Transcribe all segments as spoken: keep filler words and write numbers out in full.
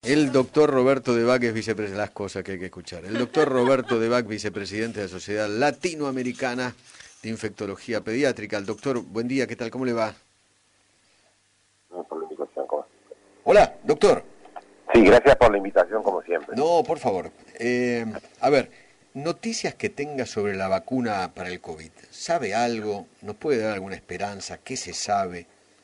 El doctor Roberto Debac es vicepresidente, las cosas que hay que escuchar. El doctor Roberto Debac, vicepresidente de la Sociedad Latinoamericana de Infectología Pediátrica. El doctor, buen día, ¿qué tal? ¿Cómo le va? Hola, doctor. Sí, gracias por la invitación, como siempre. No, por favor. Eh, a ver, noticias que tenga sobre la vacuna para el COVID. ¿Sabe algo? ¿Nos puede dar alguna esperanza? ¿Qué se sabe?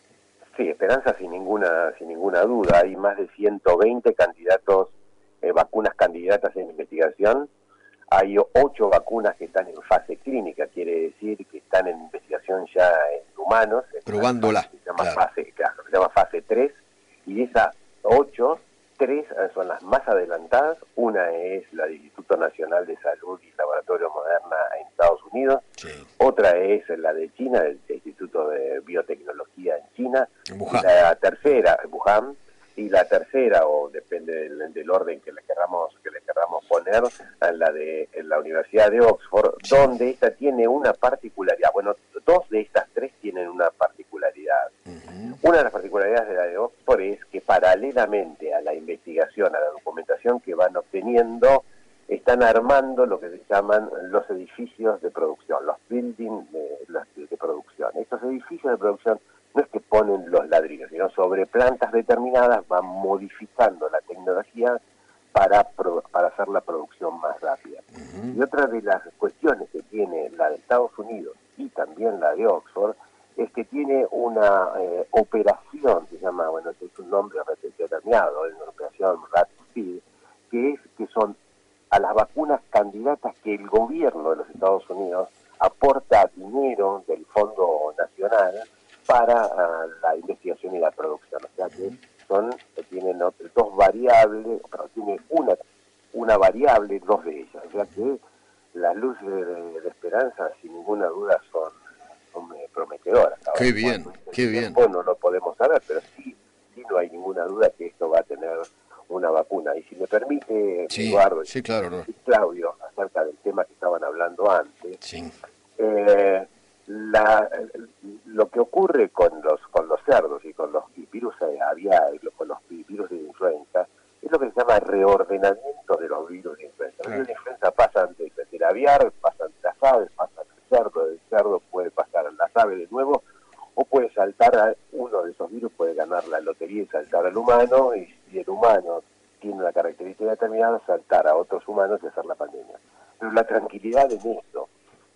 Sí, esperanza sin ninguna sin ninguna duda. Hay más de ciento veinte candidatos, eh, vacunas candidatas en investigación. Hay ocho vacunas que están en fase clínica, quiere decir que están en investigación ya en humanos. Probándola. Se llama, claro. fase, claro, se llama fase tres, y de esas ocho, tres son las más adelantadas. Una es la del Instituto Nacional de Salud y Laboratorio Moderna en Estados Unidos. Sí. Otra es la de China, del Instituto de Biotecnología en China. En Wuhan. Y la tercera, Wuhan. Y la tercera, o depende del, del orden que le queramos que le queramos poner, en la de en la Universidad de Oxford, sí. Donde esta tiene una particularidad. Bueno, dos de estas tres tienen una particularidad. Uh-huh. Una de las particularidades de la de Oxford es que paralelamente a la investigación, a la documentación que van obteniendo, están armando lo que se llaman los edificios de producción, los buildings de, de, de producción. Estos edificios de producción no es que ponen los ladrillos, sino sobre plantas determinadas van modificando la tecnología para, pro, para hacer la producción más rápida. Uh-huh. Y otra de las cuestiones que tiene la de Estados Unidos y también la de Oxford es que tiene una eh, operación, se llama, bueno, es un nombre determinado, es una operación Rapid, que es que son a las vacunas candidatas que el gobierno de los Estados Unidos aporta dinero del Fondo Nacional para uh, la investigación y la producción. O sea que son, tienen dos variables, pero tiene una, una variable, dos de ellas. O sea que las luces de, de esperanza, sin ninguna duda, son, son prometedoras. Ahora, qué bien, qué bien. No lo podemos saber, pero sí, sí no hay ninguna duda que esto va a tener una vacuna. Y si me permite, sí, Eduardo sí, claro, no. y Claudio, acerca del tema que estaban hablando antes, sí. eh, la, lo que ocurre con los con los cerdos y con los virus aviares, con los virus de influenza, es lo que se llama reordenamiento de los virus de influenza. Los virus de influenza pasan de, del aviar, pasan de las aves, pasan del cerdo, del cerdo puede pasar a las aves de nuevo, o puede saltar a uno de esos virus, puede ganar la lotería y saltar al humano, y si el humano tiene una característica determinada, saltar a otros humanos y hacer la pandemia. Pero la tranquilidad en esto,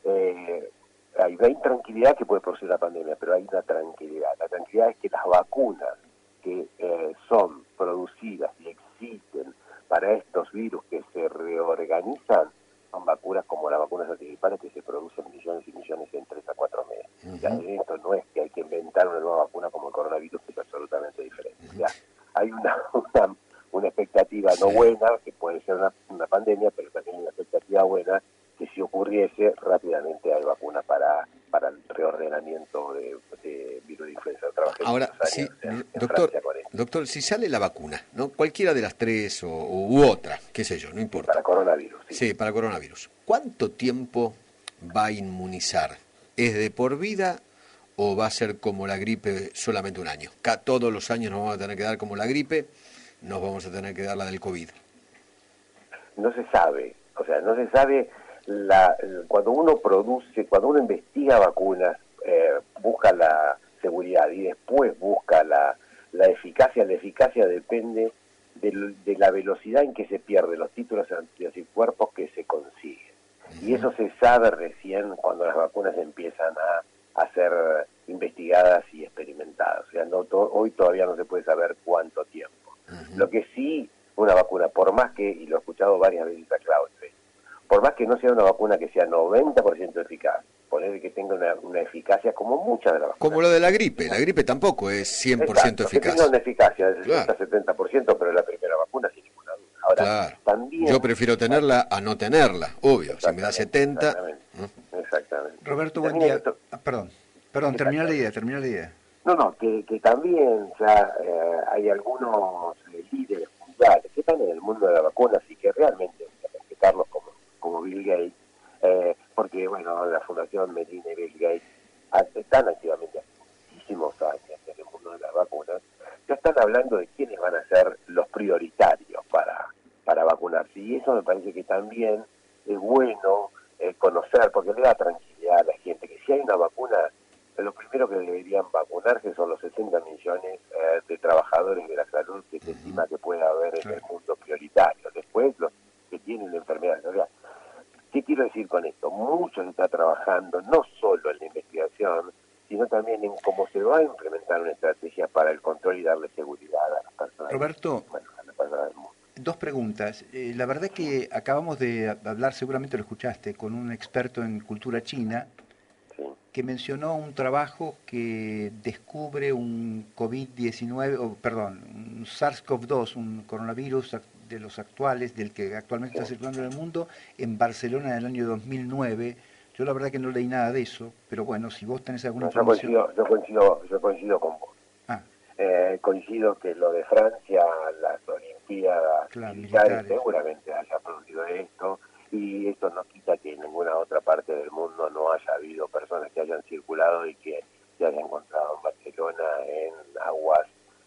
eh, hay una intranquilidad que puede producir la pandemia, pero hay una tranquilidad. La tranquilidad es que las vacunas que eh, son producidas y existen para estos virus que se reorganizan, son vacunas como las vacunas antigripales que se producen millones y millones en tres a cuatro meses. Uh-huh. O sea, esto no es que hay que inventar una nueva vacuna como el coronavirus, que es absolutamente diferente. Uh-huh. O sea, hay una, una, una expectativa sí. no buena, que puede ser una, una pandemia, pero también una expectativa buena, que si ocurriese rápidamente hay vacunas para para el reordenamiento de, de virus de influenza. Trabajé Ahora, años sí, en, en doctor, Francia con esto. doctor, si sale la vacuna, ¿no? Cualquiera de las tres o u otra, qué sé yo, no importa. Para coronavirus, sí. Sí, para coronavirus. ¿Cuánto tiempo va a inmunizar? ¿Es de por vida o va a ser como la gripe solamente un año? Cada, todos los años nos vamos a tener que dar como la gripe, nos vamos a tener que dar la del COVID. No se sabe, o sea, no se sabe. La, cuando uno produce, cuando uno investiga vacunas, eh, busca la seguridad y después busca la, la eficacia. La eficacia depende de, de la velocidad en que se pierden los títulos anticuerpos que se consiguen. Uh-huh. Y eso se sabe recién cuando las vacunas empiezan a, a ser investigadas y experimentadas. O sea, no to, hoy todavía no se puede saber cuánto tiempo. Uh-huh. Lo que sí, una vacuna, por más que, y lo he escuchado varias veces a Claudio, por más que no sea una vacuna que sea noventa por ciento eficaz, poner que tenga una, una eficacia como muchas de las vacunas. Como lo de la gripe, la gripe tampoco es cien por ciento Exacto, eficaz. Que tenga una eficacia de sesenta a setenta por ciento, pero la primera vacuna sin ninguna duda. Ahora, claro. también... Yo prefiero tenerla a no tenerla, obvio. Si me da setenta... Exactamente. ¿no? Exactamente. Roberto, buen día. Esto... Ah, perdón, perdón, termina la idea, termina la idea. No, no, que, que también ya eh, hay algunos eh, líderes mundiales que están en el mundo de la vacuna y que realmente hay que respetarlos como como Bill Gates, eh, porque, bueno, la Fundación Medina y Bill Gates están activamente hace muchísimos años en el mundo de las vacunas, ya están hablando de quiénes van a ser los prioritarios. vacunarse. Y eso me parece que también es bueno eh, conocer, porque le da tranquilidad a la gente, que si hay una vacuna, lo primero que deberían vacunarse son los sesenta millones eh, de trabajadores de la salud que se estima que puede haber en el mundo prioritario. Después, los que tienen enfermedades. O sea, ¿qué quiero decir con esto? Mucho se está trabajando, no solo en la investigación, sino también en cómo se va a implementar una estrategia para el control y darle seguridad a las personas. Roberto, bueno, a las personas del mundo. Dos preguntas. Eh, la verdad que acabamos de hablar, seguramente lo escuchaste, con un experto en cultura china, Sí. que mencionó un trabajo que descubre un COVID diecinueve, o perdón, un SARS-CoV dos, un coronavirus de los actuales, del que actualmente Sí. está circulando en el mundo, en Barcelona en el año dos mil nueve. Yo la verdad que no leí nada de eso, pero bueno, si vos tenés alguna No, yo información... coincido, yo coincido, yo coincido con vos. Ah, Eh, coincido que lo de Francia, las Olimpiadas claro, militares, militares. seguramente haya producido esto, y esto no quita que en ninguna otra parte del mundo no haya habido personas que hayan circulado y que se hayan encontrado en Barcelona en aguas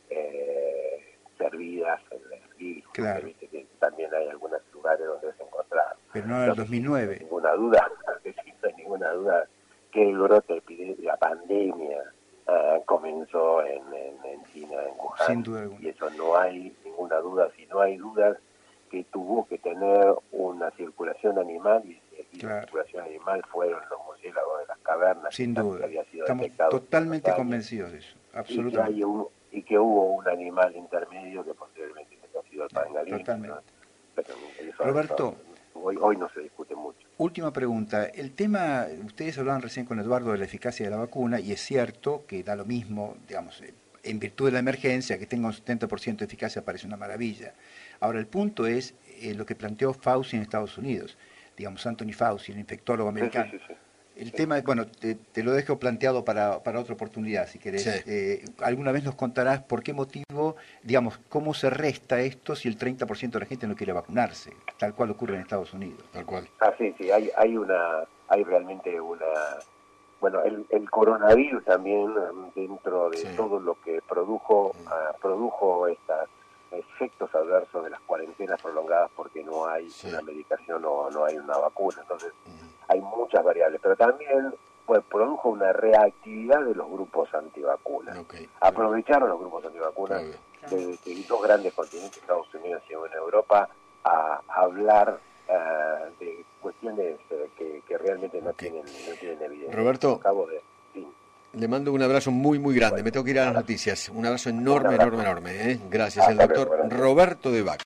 eh, servidas en el río. Claro. Viste que también hay algunos lugares donde se encontraron. Pero no en el dos mil nueve. Sin ninguna duda, no hay ninguna duda que el brote epidémico, la pandemia, Uh, comenzó en, en, en China, en Wuhan, Sin duda alguna. Y eso no hay ninguna duda. Si no hay dudas que tuvo que tener una circulación animal, y, y claro. La circulación animal fueron los murciélagos de las cavernas. Sin duda, que había sido estamos detectado totalmente convencidos de eso, absolutamente. Y que, hay un, y que hubo un animal intermedio que posiblemente ha sido el pangalín. Totalmente. ¿No? Pero eso, Roberto, eso, hoy, hoy no se discute mucho. Última pregunta. El tema, ustedes hablaban recién con Eduardo de la eficacia de la vacuna, y es cierto que da lo mismo, digamos, en virtud de la emergencia, que tenga un setenta por ciento de eficacia parece una maravilla. Ahora, el punto es eh, lo que planteó Fauci en Estados Unidos, digamos, Anthony Fauci, el infectólogo americano. Sí, sí, sí, sí. El sí. tema, bueno, te, te lo dejo planteado para, para otra oportunidad, si querés. Sí. Eh, alguna vez nos contarás por qué motivo, digamos, cómo se resta esto si el treinta por ciento de la gente no quiere vacunarse, tal cual ocurre en Estados Unidos. Tal cual. Ah, sí, sí, hay, hay una, hay realmente una, bueno, el, el coronavirus también, dentro de Sí. todo lo que produjo, Mm. uh, produjo estos efectos adversos de las cuarentenas prolongadas porque no hay Sí. una medicación o no hay una vacuna, entonces Mm. hay muchas variables, pero también pues produjo una reactividad de los grupos antivacunas. Okay. Aprovecharon los grupos antivacunas Claro. de, de dos grandes continentes, Estados Unidos y en Europa, a, a hablar uh, de cuestiones uh, que, que realmente no, Okay. tienen, no tienen evidencia. Roberto, Acabo de, sí. le mando un abrazo muy, muy grande. Bueno, Me tengo que ir a las noticias. Un abrazo enorme, un abrazo. enorme, enorme. ¿eh? Gracias. Hasta El doctor luego, gracias. Roberto de Vaca.